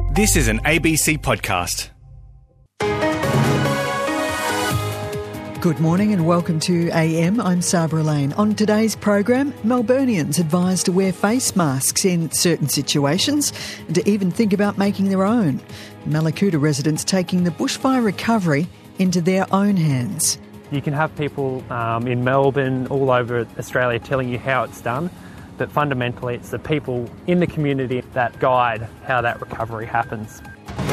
This is an ABC podcast. Good morning and welcome to AM. I'm Sabra Lane. On today's program, Melburnians advised to wear face masks in certain situations and to even think about making their own. Mallacoota residents taking the bushfire recovery into their own hands. You can have people in Melbourne, all over Australia, telling you how it's done, but fundamentally it's the people in the community that guide how that recovery happens.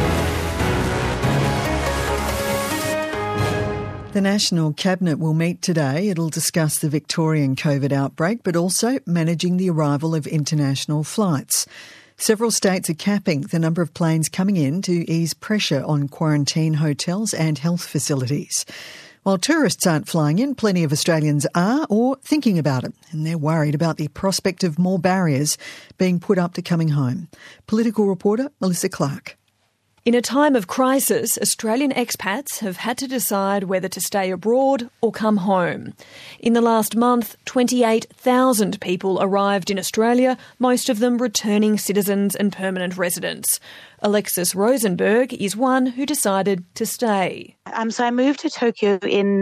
The National Cabinet will meet today. It'll discuss the Victorian COVID outbreak, but also managing the arrival of international flights. Several states are capping the number of planes coming in to ease pressure on quarantine hotels and health facilities. While tourists aren't flying in, plenty of Australians are or thinking about it, and they're worried about the prospect of more barriers being put up to coming home. Political reporter Melissa Clark. In a time of crisis, Australian expats have had to decide whether to stay abroad or come home. In the last month, 28,000 people arrived in Australia, most of them returning citizens and permanent residents. Alexis Rosenberg is one who decided to stay. So I moved to Tokyo in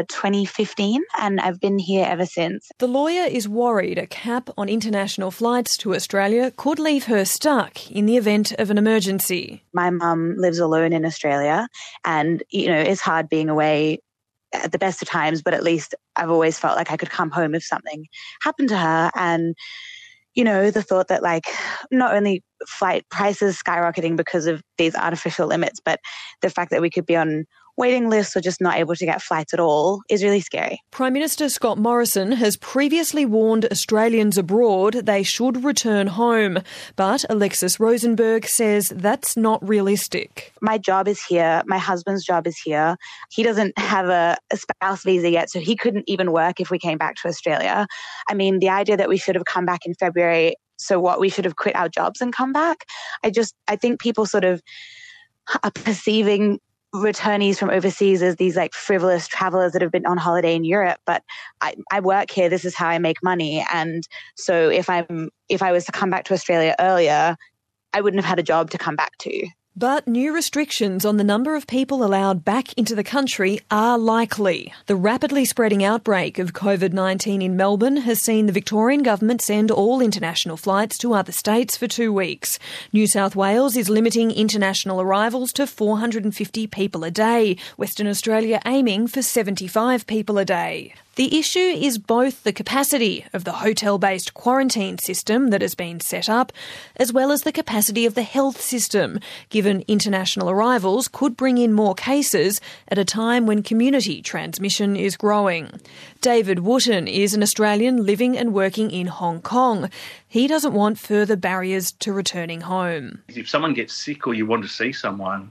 2015 and I've been here ever since. The lawyer is worried a cap on international flights to Australia could leave her stuck in the event of an emergency. My mum lives alone in Australia and, it's hard being away at the best of times, but at least I've always felt like I could come home if something happened to her. And the thought that not only flight prices skyrocketing because of these artificial limits, but the fact that we could be on waiting lists or just not able to get flights at all is really scary. Prime Minister Scott Morrison has previously warned Australians abroad they should return home, but Alexis Rosenberg says that's not realistic. My job is here. My husband's job is here. He doesn't have a spouse visa yet, so he couldn't even work if we came back to Australia. I mean, the idea that we should have come back in February, so what, we should have quit our jobs and come back? I think people sort of are perceiving returnees from overseas as these frivolous travelers that have been on holiday in Europe, but I work here. This is how I make money. And so if I was to come back to Australia earlier, I wouldn't have had a job to come back to. But new restrictions on the number of people allowed back into the country are likely. The rapidly spreading outbreak of COVID-19 in Melbourne has seen the Victorian government send all international flights to other states for 2 weeks. New South Wales is limiting international arrivals to 450 people a day, Western Australia aiming for 75 people a day. The issue is both the capacity of the hotel-based quarantine system that has been set up, as well as the capacity of the health system, given international arrivals could bring in more cases at a time when community transmission is growing. David Wootton is an Australian living and working in Hong Kong. He doesn't want further barriers to returning home. If someone gets sick or you want to see someone,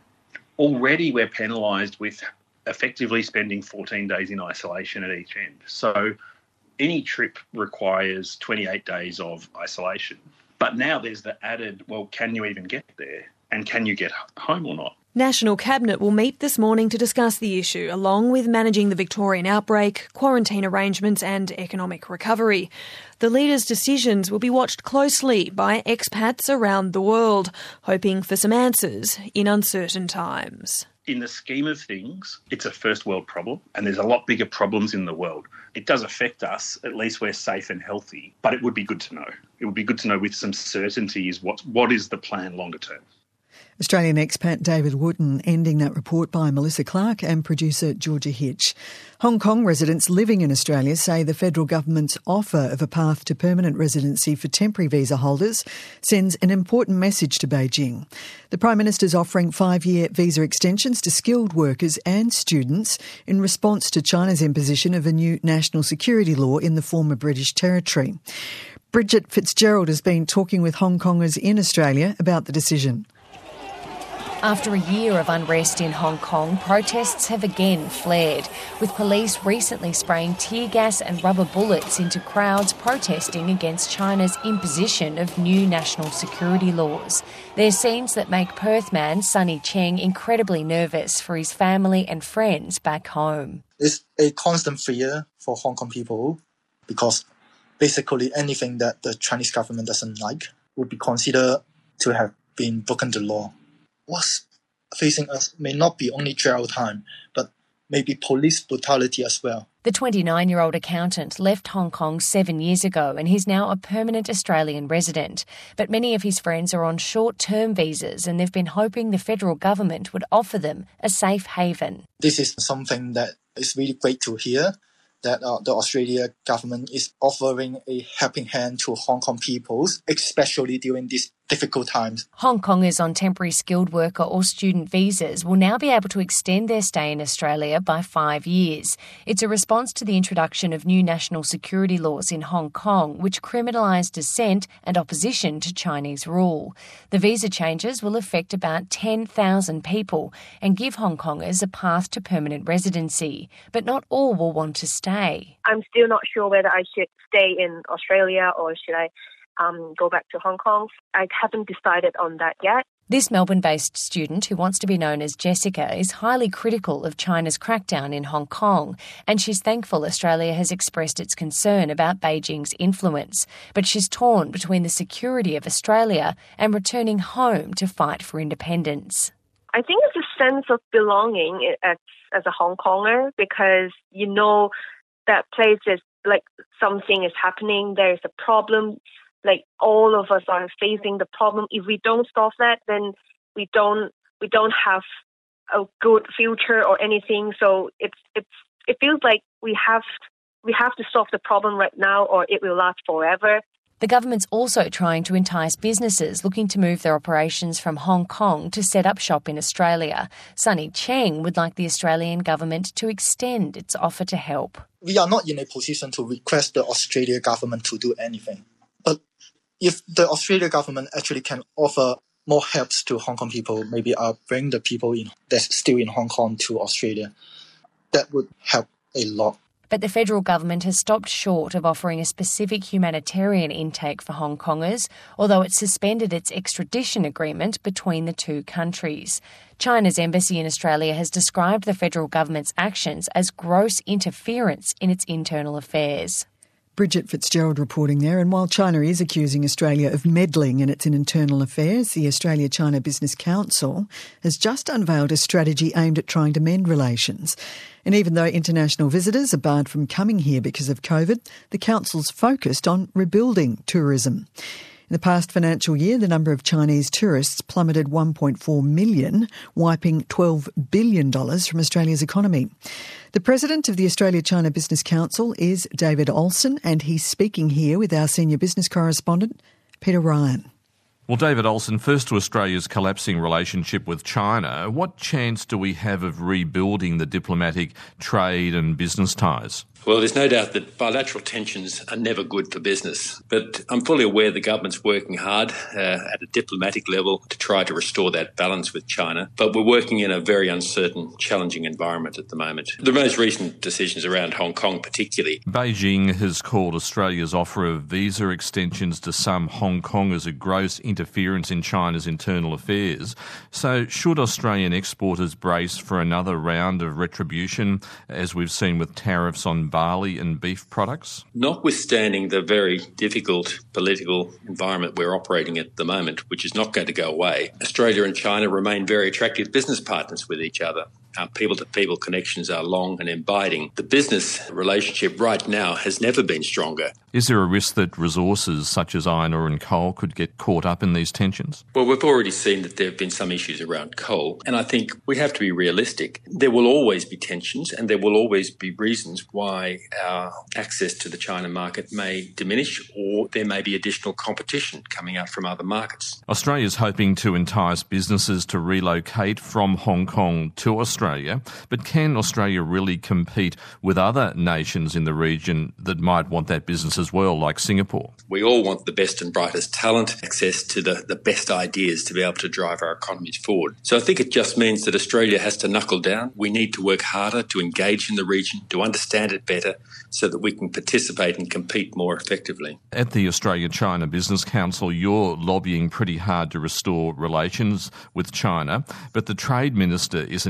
already we're penalised with effectively spending 14 days in isolation at each end. So any trip requires 28 days of isolation. But now there's the added, well, can you even get there? And can you get home or not? National Cabinet will meet this morning to discuss the issue, along with managing the Victorian outbreak, quarantine arrangements and economic recovery. The leaders' decisions will be watched closely by expats around the world, hoping for some answers in uncertain times. In the scheme of things, it's a first world problem and there's a lot bigger problems in the world. It does affect us, at least we're safe and healthy, but it would be good to know. It would be good to know with some certainty is what is the plan longer term. Australian expat David Wootton ending that report by Melissa Clark and producer Georgia Hitch. Hong Kong residents living in Australia say the federal government's offer of a path to permanent residency for temporary visa holders sends an important message to Beijing. The Prime Minister's offering 5-year visa extensions to skilled workers and students in response to China's imposition of a new national security law in the former British territory. Bridget Fitzgerald has been talking with Hong Kongers in Australia about the decision. After a year of unrest in Hong Kong, protests have again flared, with police recently spraying tear gas and rubber bullets into crowds protesting against China's imposition of new national security laws. They're scenes that make Perth man Sonny Cheng incredibly nervous for his family and friends back home. It's a constant fear for Hong Kong people because basically anything that the Chinese government doesn't like would be considered to have been broken the law. What's facing us may not be only jail time, but maybe police brutality as well. The 29-year-old accountant left Hong Kong 7 years ago and he's now a permanent Australian resident. But many of his friends are on short-term visas and they've been hoping the federal government would offer them a safe haven. This is something that is really great to hear, that the Australian government is offering a helping hand to Hong Kong people, especially during these difficult times. Hong Kongers on temporary skilled worker or student visas will now be able to extend their stay in Australia by 5 years. It's a response to the introduction of new national security laws in Hong Kong, which criminalise dissent and opposition to Chinese rule. The visa changes will affect about 10,000 people and give Hong Kongers a path to permanent residency, but not all will want to stay. I'm still not sure whether I should stay in Australia or should I go back to Hong Kong. I haven't decided on that yet. This Melbourne-based student, who wants to be known as Jessica, is highly critical of China's crackdown in Hong Kong, and she's thankful Australia has expressed its concern about Beijing's influence. But she's torn between the security of Australia and returning home to fight for independence. I think it's a sense of belonging as a Hong Konger, because you know that place is like something is happening, there is a problem. Like all of us are facing the problem. If we don't solve that, then we don't have a good future or anything. So it feels like we have to solve the problem right now, or it will last forever. The government's also trying to entice businesses looking to move their operations from Hong Kong to set up shop in Australia. Sunny Cheng would like the Australian government to extend its offer to help. We are not in a position to request the Australian government to do anything. But if the Australian government actually can offer more helps to Hong Kong people, maybe bring the people that's still in Hong Kong to Australia, that would help a lot. But the federal government has stopped short of offering a specific humanitarian intake for Hong Kongers, although it suspended its extradition agreement between the two countries. China's embassy in Australia has described the federal government's actions as gross interference in its internal affairs. Bridget Fitzgerald reporting there. And while China is accusing Australia of meddling in its internal affairs, the Australia-China Business Council has just unveiled a strategy aimed at trying to mend relations. And even though international visitors are barred from coming here because of COVID, the council's focused on rebuilding tourism. In the past financial year, the number of Chinese tourists plummeted 1.4 million, wiping $12 billion from Australia's economy. The president of the Australia-China Business Council is David Olsen, and he's speaking here with our senior business correspondent, Peter Ryan. Well, David Olsen, first to Australia's collapsing relationship with China. What chance do we have of rebuilding the diplomatic, trade and business ties? Well, there's no doubt that bilateral tensions are never good for business, but I'm fully aware the government's working hard at a diplomatic level to try to restore that balance with China, but we're working in a very uncertain, challenging environment at the moment. The most recent decisions around Hong Kong particularly. Beijing has called Australia's offer of visa extensions to some Hong Kongers a gross interference in China's internal affairs. So should Australian exporters brace for another round of retribution, as we've seen with tariffs on barley and beef products? Notwithstanding the very difficult political environment we're operating at the moment, which is not going to go away, Australia and China remain very attractive business partners with each other. Our people-to-people connections are long and abiding. The business relationship right now has never been stronger. Is there a risk that resources such as iron ore and coal could get caught up in these tensions? Well, we've already seen that there have been some issues around coal, and I think we have to be realistic. There will always be tensions, and there will always be reasons why our access to the China market may diminish, or there may be additional competition coming out from other markets. Australia's hoping to entice businesses to relocate from Hong Kong to Australia, but can Australia really compete with other nations in the region that might want that business as well, like Singapore? We all want the best and brightest talent, access to the best ideas to be able to drive our economies forward. So I think it just means that Australia has to knuckle down. We need to work harder to engage in the region, to understand it better, so that we can participate and compete more effectively. At the Australia-China Business Council, you're lobbying pretty hard to restore relations with China, but the Trade Minister isn't getting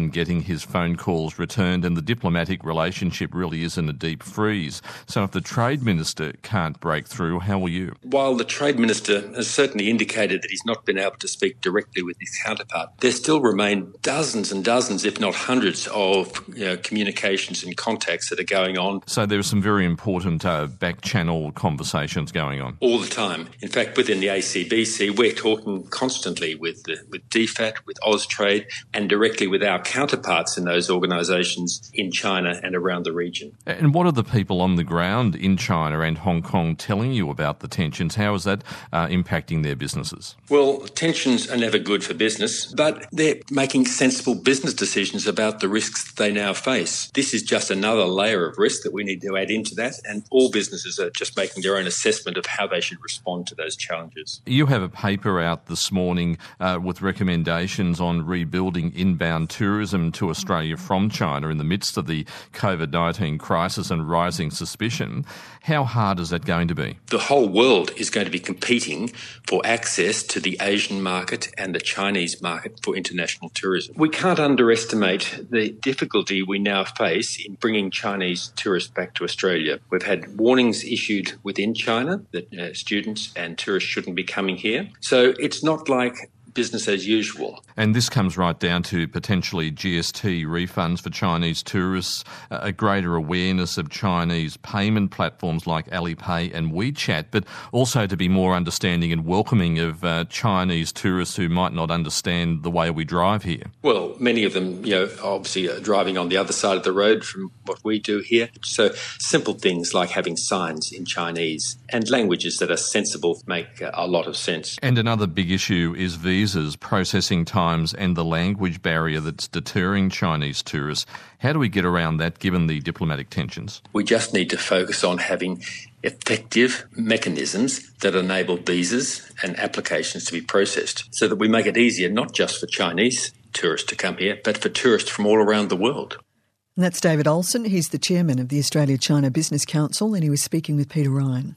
his phone calls returned, and the diplomatic relationship really is in a deep freeze. So if the Trade Minister can't break through, how will you? While the Trade Minister has certainly indicated that he's not been able to speak directly with his counterpart, there still remain dozens and dozens, if not hundreds, of communications and contacts that are going on. So there are some very important back-channel conversations going on. All the time. In fact, within the ACBC, we're talking constantly with DFAT, with Austrade, and directly with our counterparts in those organisations in China and around the region. And what are the people on the ground in China and Hong Kong telling you about the tensions? How is that impacting their businesses? Well, tensions are never good for business, but they're making sensible business decisions about the risks that they now face. This is just another layer of risk that we need to add into that, and all businesses are just making their own assessment of how they should respond to those challenges. You have a paper out this morning with recommendations on rebuilding inbound tourism to Australia from China in the midst of the COVID-19 crisis and rising suspicion. How hard is that going to be? The whole world is going to be competing for access to the Asian market and the Chinese market for international tourism. We can't underestimate the difficulty we now face in bringing Chinese tourists back to Australia. We've had warnings issued within China that students and tourists shouldn't be coming here. So it's not like business as usual. And this comes right down to potentially GST refunds for Chinese tourists, a greater awareness of Chinese payment platforms like Alipay and WeChat, but also to be more understanding and welcoming of Chinese tourists who might not understand the way we drive here. Well, many of them, obviously are driving on the other side of the road from what we do here. So simple things like having signs in Chinese and languages that are sensible make a lot of sense. And another big issue is visas, processing times and the language barrier that's deterring Chinese tourists. How do we get around that given the diplomatic tensions? We just need to focus on having effective mechanisms that enable visas and applications to be processed so that we make it easier not just for Chinese tourists to come here, but for tourists from all around the world. And that's David Olsen. He's the chairman of the Australia-China Business Council, and he was speaking with Peter Ryan.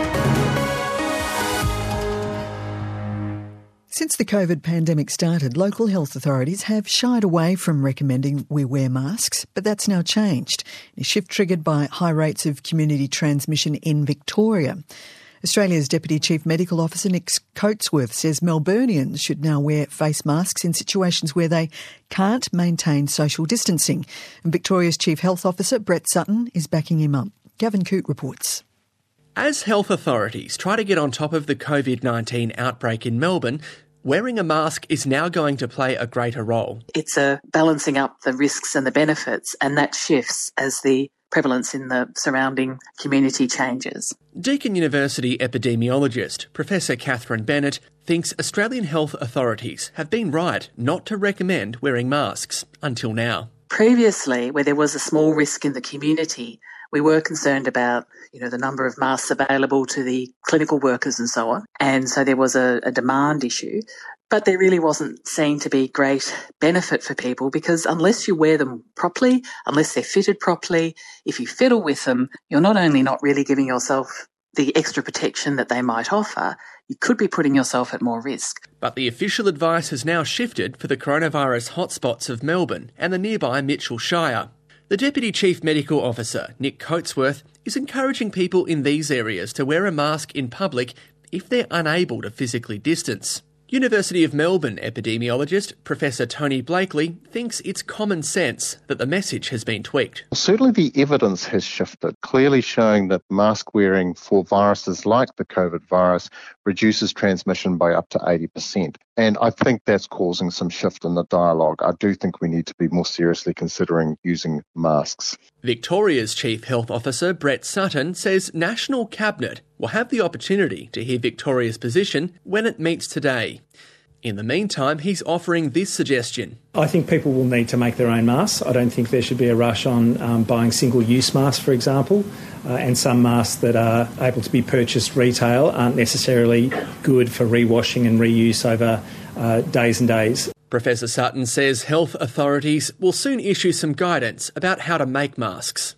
Since the COVID pandemic started, local health authorities have shied away from recommending we wear masks, but that's now changed. A shift triggered by high rates of community transmission in Victoria. Australia's Deputy Chief Medical Officer Nick Coatsworth says Melburnians should now wear face masks in situations where they can't maintain social distancing. And Victoria's Chief Health Officer Brett Sutton is backing him up. Gavin Coote reports. As health authorities try to get on top of the COVID-19 outbreak in Melbourne, wearing a mask is now going to play a greater role. It's balancing up the risks and the benefits, and that shifts as the prevalence in the surrounding community changes. Deakin University epidemiologist Professor Catherine Bennett thinks Australian health authorities have been right not to recommend wearing masks until now. Previously, where there was a small risk in the community, we were concerned about, the number of masks available to the clinical workers and so on. And so there was a demand issue. But there really wasn't seen to be great benefit for people because unless you wear them properly, unless they're fitted properly, if you fiddle with them, you're not only not really giving yourself the extra protection that they might offer, you could be putting yourself at more risk. But the official advice has now shifted for the coronavirus hotspots of Melbourne and the nearby Mitchell Shire. The Deputy Chief Medical Officer, Nick Coatsworth, is encouraging people in these areas to wear a mask in public if they're unable to physically distance. University of Melbourne epidemiologist Professor Tony Blakely thinks it's common sense that the message has been tweaked. Certainly the evidence has shifted, clearly showing that mask wearing for viruses like the COVID virus reduces transmission by up to 80%. And I think that's causing some shift in the dialogue. I do think we need to be more seriously considering using masks. Victoria's Chief Health Officer Brett Sutton says National Cabinet will have the opportunity to hear Victoria's position when it meets today. In the meantime, he's offering this suggestion. I think people will need to make their own masks. I don't think there should be a rush on buying single-use masks, for example, and some masks that are able to be purchased retail aren't necessarily good for rewashing and reuse over days and days. Professor Sutton says health authorities will soon issue some guidance about how to make masks.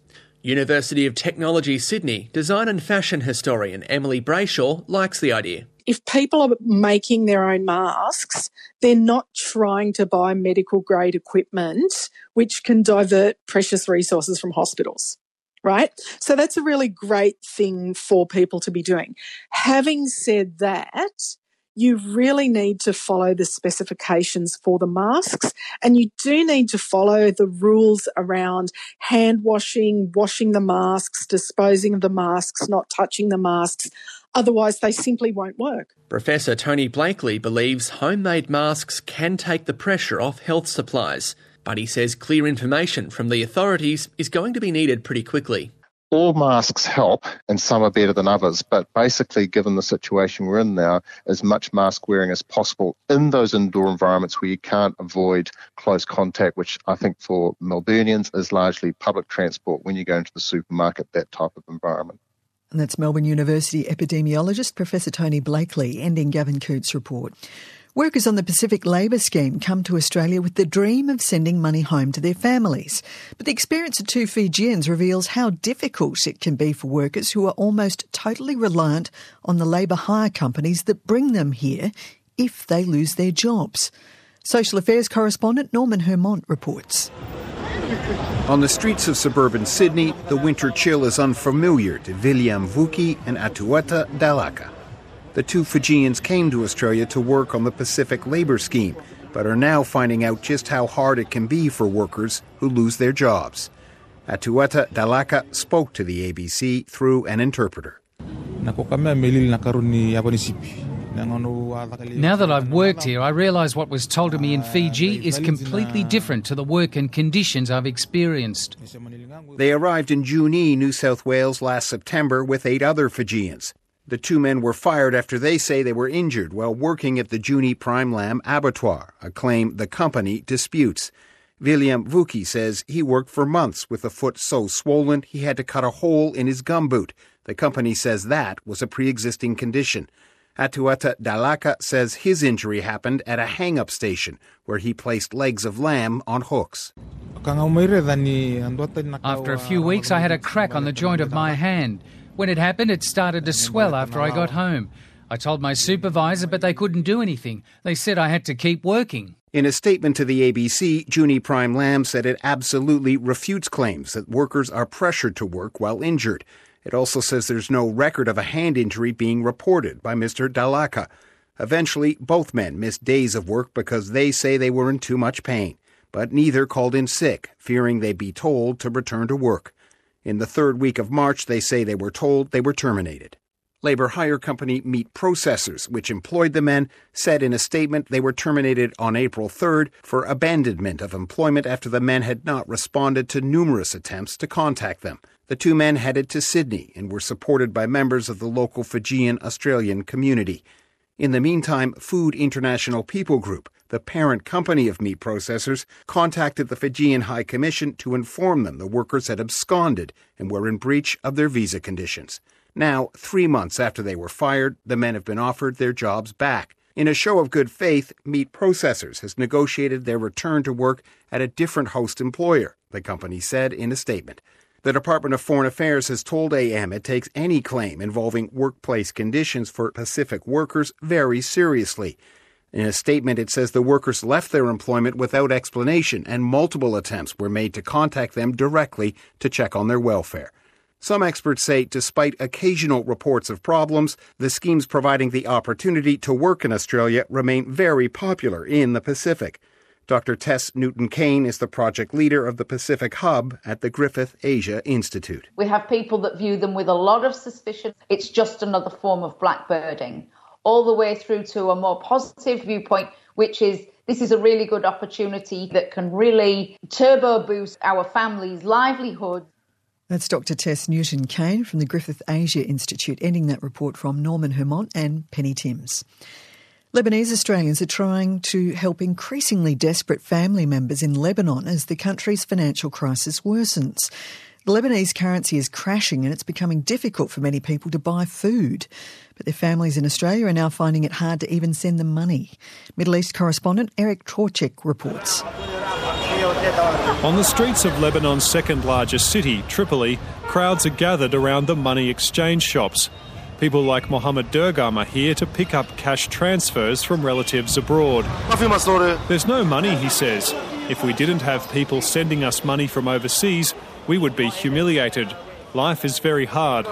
University of Technology Sydney design and fashion historian Emily Brayshaw likes the idea. If people are making their own masks, they're not trying to buy medical grade equipment, which can divert precious resources from hospitals, right? So that's a really great thing for people to be doing. Having said that, you really need to follow the specifications for the masks, and you do need to follow the rules around hand washing, washing the masks, disposing of the masks, not touching the masks. Otherwise, they simply won't work. Professor Tony Blakely believes homemade masks can take the pressure off health supplies, but he says clear information from the authorities is going to be needed pretty quickly. All masks help and some are better than others, but basically, given the situation we're in now, as much mask wearing as possible in those indoor environments where you can't avoid close contact, which I think for Melburnians is largely public transport when you go into the supermarket, that type of environment. And that's Melbourne University epidemiologist Professor Tony Blakely ending Gavin Coote's report. Workers on the Pacific Labour Scheme come to Australia with the dream of sending money home to their families. But the experience of two Fijians reveals how difficult it can be for workers who are almost totally reliant on the labour hire companies that bring them here if they lose their jobs. Social Affairs correspondent Norman Hermont reports. On the streets of suburban Sydney, the winter chill is unfamiliar to William Vuki and Atuata Dalaka. The two Fijians came to Australia to work on the Pacific Labour Scheme, but are now finding out just how hard it can be for workers who lose their jobs. Atuata Dalaka spoke to the ABC through an interpreter. Now that I've worked here, I realise what was told to me in Fiji is completely different to the work and conditions I've experienced. They arrived in Junee, New South Wales last September with 8 other Fijians. The 2 men were fired after they say they were injured while working at the Junee Prime Lamb Abattoir, a claim the company disputes. William Vuki says he worked for months with a foot so swollen he had to cut a hole in his gumboot. The company says that was a pre-existing condition. Atuata Dalaka says his injury happened at a hang-up station where he placed legs of lamb on hooks. After a few weeks, I had a crack on the joint of my hand. When it happened, it started to swell after I got home. I told my supervisor, but they couldn't do anything. They said I had to keep working. In a statement to the ABC, Junee Prime Lamb said it absolutely refutes claims that workers are pressured to work while injured. It also says there's no record of a hand injury being reported by Mr. Dalaka. Eventually, both men missed days of work because they say they were in too much pain. But neither called in sick, fearing they'd be told to return to work. In the 3rd week of March, they say they were told they were terminated. Labour hire company Meat Processors, which employed the men, said in a statement they were terminated on April 3rd for abandonment of employment after the men had not responded to numerous attempts to contact them. The 2 men headed to Sydney and were supported by members of the local Fijian-Australian community. In the meantime, Food International People Group, the parent company of Meat Processors, contacted the Fijian High Commission to inform them the workers had absconded and were in breach of their visa conditions. Now, 3 months after they were fired, the men have been offered their jobs back. In a show of good faith, Meat Processors has negotiated their return to work at a different host employer, the company said in a statement. The Department of Foreign Affairs has told AM it takes any claim involving workplace conditions for Pacific workers very seriously. In a statement, it says the workers left their employment without explanation and multiple attempts were made to contact them directly to check on their welfare. Some experts say despite occasional reports of problems, the schemes providing the opportunity to work in Australia remain very popular in the Pacific. Dr. Tess Newton-Kane is the project leader of the Pacific Hub at the Griffith Asia Institute. We have people that view them with a lot of suspicion. It's just another form of blackbirding, all the way through to a more positive viewpoint, which is this is a really good opportunity that can really turbo boost our families' livelihood. That's Dr. Tess Newton-Kane from the Griffith Asia Institute, ending that report from Norman Hermont and Penny Timms. Lebanese Australians are trying to help increasingly desperate family members in Lebanon as the country's financial crisis worsens. The Lebanese currency is crashing and it's becoming difficult for many people to buy food. But their families in Australia are now finding it hard to even send them money. Middle East correspondent Eric Torchik reports. On the streets of Lebanon's second largest city, Tripoli, crowds are gathered around the money exchange shops. People like Mohammed Dergam are here to pick up cash transfers from relatives abroad. There's no money, he says. If we didn't have people sending us money from overseas, we would be humiliated. Life is very hard.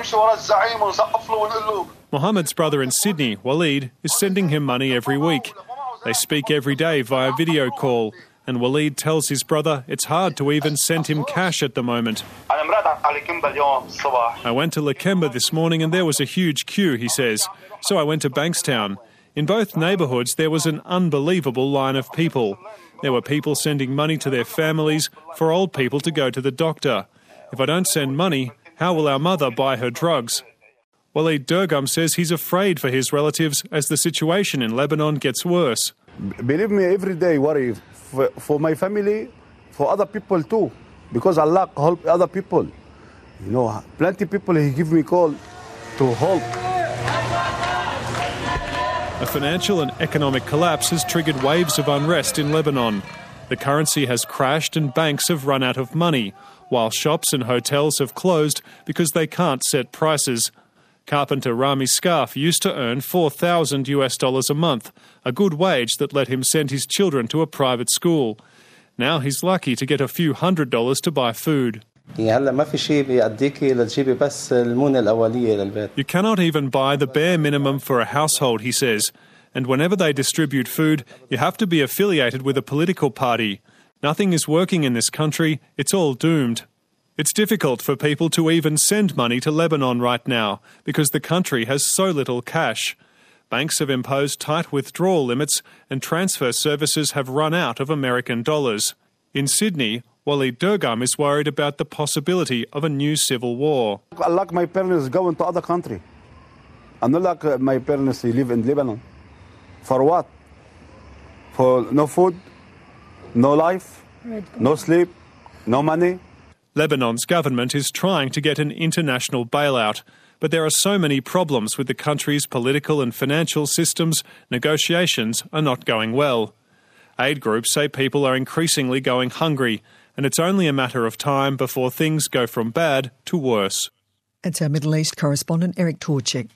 Mohammed's brother in Sydney, Waleed, is sending him money every week. They speak every day via video call, and Waleed tells his brother it's hard to even send him cash at the moment. I went to Lakemba this morning and there was a huge queue, he says. So I went to Bankstown. In both neighbourhoods there was an unbelievable line of people. There were people sending money to their families, for old people to go to the doctor. If I don't send money, how will our mother buy her drugs? Waleed Dergam says he's afraid for his relatives as the situation in Lebanon gets worse. Believe me, every day worry for my family, for other people too, because Allah help other people. You know, plenty of people He give me call to help. A financial and economic collapse has triggered waves of unrest in Lebanon. The currency has crashed and banks have run out of money, while shops and hotels have closed because they can't set prices. Carpenter Rami Scarf used to earn $4,000 a month, a good wage that let him send his children to a private school. Now he's lucky to get a few $100s to buy food. You cannot even buy the bare minimum for a household, he says. And whenever they distribute food, you have to be affiliated with a political party. Nothing is working in this country, it's all doomed. It's difficult for people to even send money to Lebanon right now because the country has so little cash. Banks have imposed tight withdrawal limits and transfer services have run out of American dollars. In Sydney, Waleed Dergam is worried about the possibility of a new civil war. I like my parents going to other country. I'm not like my parents live in Lebanon. For what? For no food, no life, no sleep, no money. Lebanon's government is trying to get an international bailout, but there are so many problems with the country's political and financial systems, negotiations are not going well. Aid groups say people are increasingly going hungry, and it's only a matter of time before things go from bad to worse. That's our Middle East correspondent, Eric Torczyk.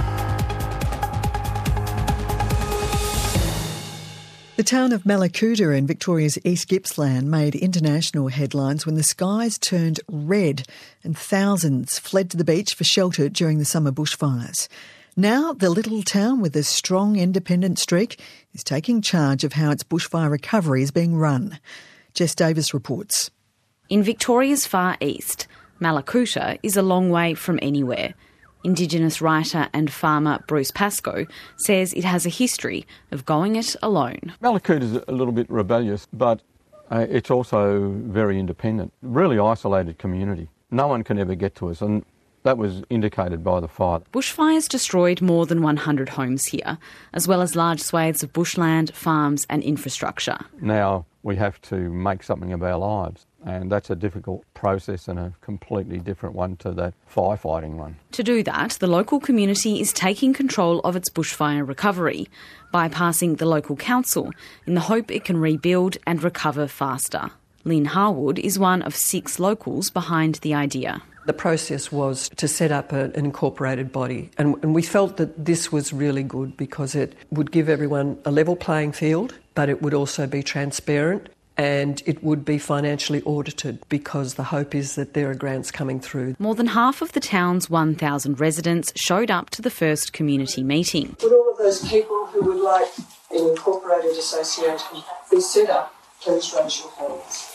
The town of Mallacoota in Victoria's East Gippsland made international headlines when the skies turned red and thousands fled to the beach for shelter during the summer bushfires. Now the little town with a strong independent streak is taking charge of how its bushfire recovery is being run. Jess Davis reports. In Victoria's far east, Mallacoota is a long way from anywhere. Indigenous writer and farmer Bruce Pascoe says it has a history of going it alone. Mallacoota is a little bit rebellious, but it's also very independent. Really isolated community. No one can ever get to us, and that was indicated by the fire. Bushfires destroyed more than 100 homes here, as well as large swathes of bushland, farms and infrastructure. Now we have to make something of our lives. And that's a difficult process and a completely different one to the firefighting one. To do that, the local community is taking control of its bushfire recovery, bypassing the local council in the hope it can rebuild and recover faster. Lynn Harwood is one of 6 locals behind the idea. The process was to set up an incorporated body, and we felt that this was really good because it would give everyone a level playing field, but it would also be transparent. And it would be financially audited because the hope is that there are grants coming through. More than half of the town's 1,000 residents showed up to the first community meeting. Would all of those people who would like an incorporated association be set up, please raise your hands.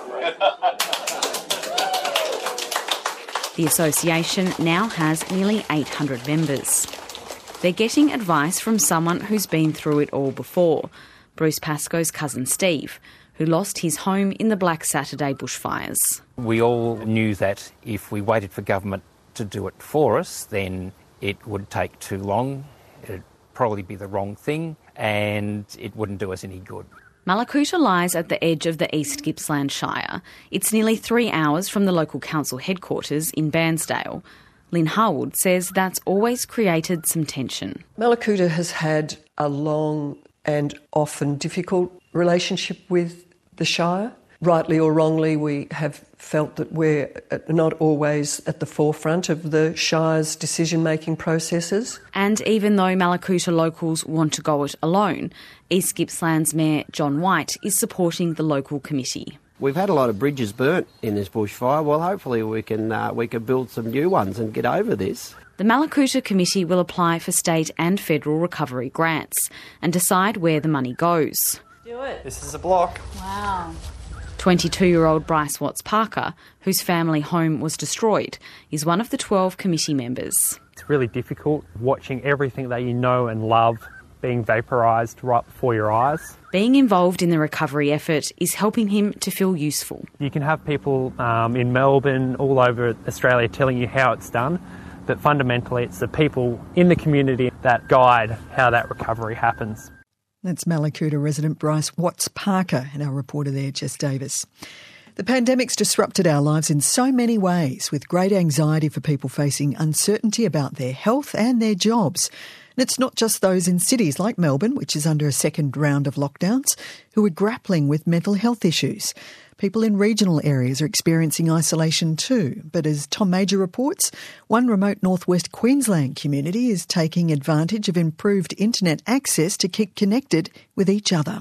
The association now has nearly 800 members. They're getting advice from someone who's been through it all before, Bruce Pascoe's cousin Steve, who lost his home in the Black Saturday bushfires. We all knew that if we waited for government to do it for us, then it would take too long, it'd probably be the wrong thing, and it wouldn't do us any good. Mallacoota lies at the edge of the East Gippsland Shire. It's nearly 3 hours from the local council headquarters in Bairnsdale. Lynn Harwood says that's always created some tension. Mallacoota has had a long and often difficult relationship with the Shire. rightly or wrongly, we have felt that we're not always at the forefront of the Shire's decision-making processes. And even though Mallacoota locals want to go it alone, East Gippsland's Mayor John White is supporting the local committee. We've had a lot of bridges burnt in this bushfire. Well, hopefully we can build some new ones and get over this. The Mallacoota Committee will apply for state and federal recovery grants and decide where the money goes. Do it. This is a block. Wow. 22-year-old Bryce Watts-Parker, whose family home was destroyed, is one of the 12 committee members. It's really difficult watching everything that you know and love being vaporised right before your eyes. Being involved in the recovery effort is helping him to feel useful. You can have people in Melbourne, all over Australia, telling you how it's done, but fundamentally it's the people in the community that guide how that recovery happens. That's Mallacoota resident Bryce Watts-Parker and our reporter there, Jess Davis. The pandemic's disrupted our lives in so many ways, with great anxiety for people facing uncertainty about their health and their jobs. And it's not just those in cities like Melbourne, which is under a second round of lockdowns, who are grappling with mental health issues. People in regional areas are experiencing isolation too. But as Tom Major reports, one remote northwest Queensland community is taking advantage of improved internet access to keep connected with each other.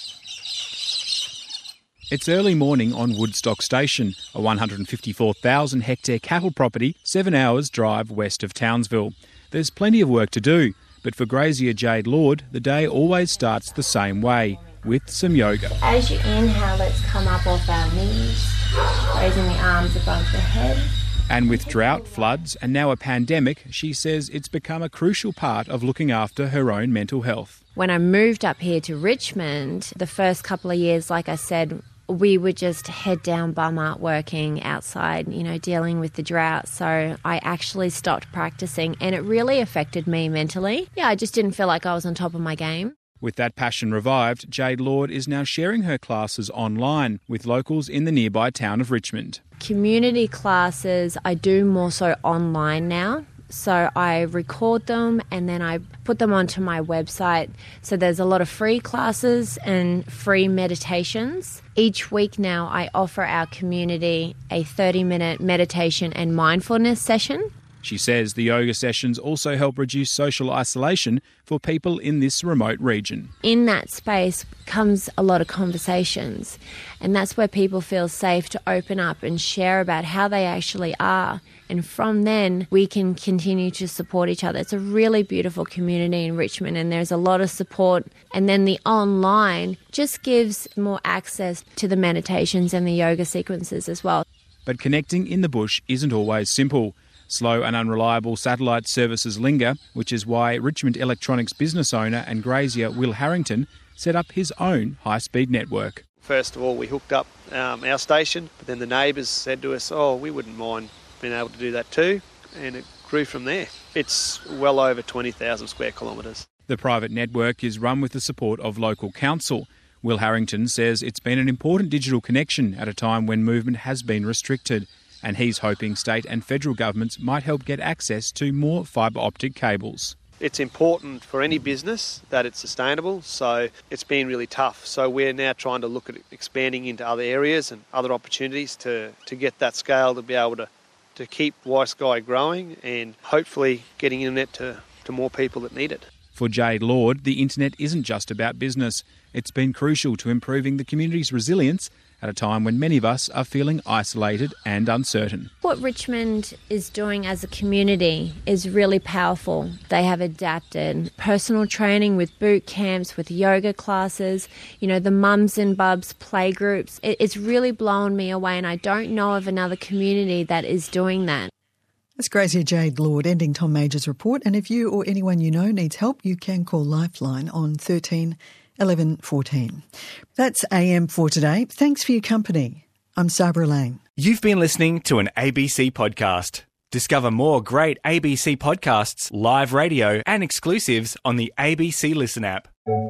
It's early morning on Woodstock Station, a 154,000-hectare cattle property 7 hours drive west of Townsville. There's plenty of work to do, but for grazier Jade Lord, the day always starts the same way, with some yoga. As you inhale, let's come up off our knees, raising the arms above the head. And with drought, floods and now a pandemic, she says it's become a crucial part of looking after her own mental health. When I moved up here to Richmond, the first couple of years, like I said, we would just head down bum out working outside, dealing with the drought. So I actually stopped practicing and it really affected me mentally. Yeah, I just didn't feel like I was on top of my game. With that passion revived, Jade Lord is now sharing her classes online with locals in the nearby town of Richmond. Community classes, I do more so online now. So I record them and then I put them onto my website. So there's a lot of free classes and free meditations. Each week now I offer our community a 30-minute meditation and mindfulness session. She says the yoga sessions also help reduce social isolation for people in this remote region. In that space comes a lot of conversations, and that's where people feel safe to open up and share about how they actually are. And from then, we can continue to support each other. It's a really beautiful community in Richmond, and there's a lot of support. And then the online just gives more access to the meditations and the yoga sequences as well. But connecting in the bush isn't always simple. Slow and unreliable satellite services linger, which is why Richmond Electronics business owner and grazier Will Harrington set up his own high-speed network. First of all, we hooked up our station, but then the neighbours said to us, we wouldn't mind being able to do that too, and it grew from there. It's well over 20,000 square kilometres. The private network is run with the support of local council. Will Harrington says it's been an important digital connection at a time when movement has been restricted, and he's hoping state and federal governments might help get access to more fibre optic cables. It's important for any business that it's sustainable, so it's been really tough. So we're now trying to look at expanding into other areas and other opportunities to get that scale to be able to keep Wi-Sky growing and hopefully getting internet to more people that need it. For Jade Lord, the internet isn't just about business. It's been crucial to improving the community's resilience at a time when many of us are feeling isolated and uncertain. What Richmond is doing as a community is really powerful. They have adapted personal training with boot camps, with yoga classes, the mums and bubs play groups. It's really blown me away, and I don't know of another community that is doing that. That's grazier Jade Lord ending Tom Major's report. And if you or anyone you know needs help, you can call Lifeline on 13 11 14. That's AM for today. Thanks for your company. I'm Sabra Lane. You've been listening to an ABC podcast. Discover more great ABC podcasts, live radio and exclusives on the ABC Listen app.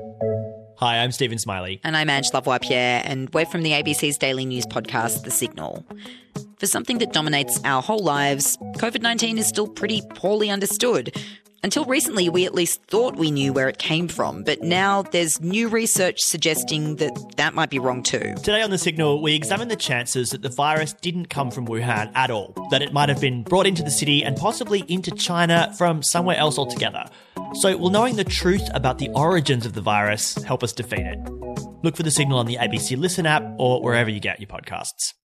Hi, I'm Stephen Smiley. And I'm Ange Lavoie-Pierre, and we're from the ABC's daily news podcast, The Signal. For something that dominates our whole lives, COVID-19 is still pretty poorly understood. Until recently, we at least thought we knew where it came from, but now there's new research suggesting that might be wrong too. Today on The Signal, we examine the chances that the virus didn't come from Wuhan at all, that it might have been brought into the city and possibly into China from somewhere else altogether. So will knowing the truth about the origins of the virus help us defeat it? Look for The Signal on the ABC Listen app or wherever you get your podcasts.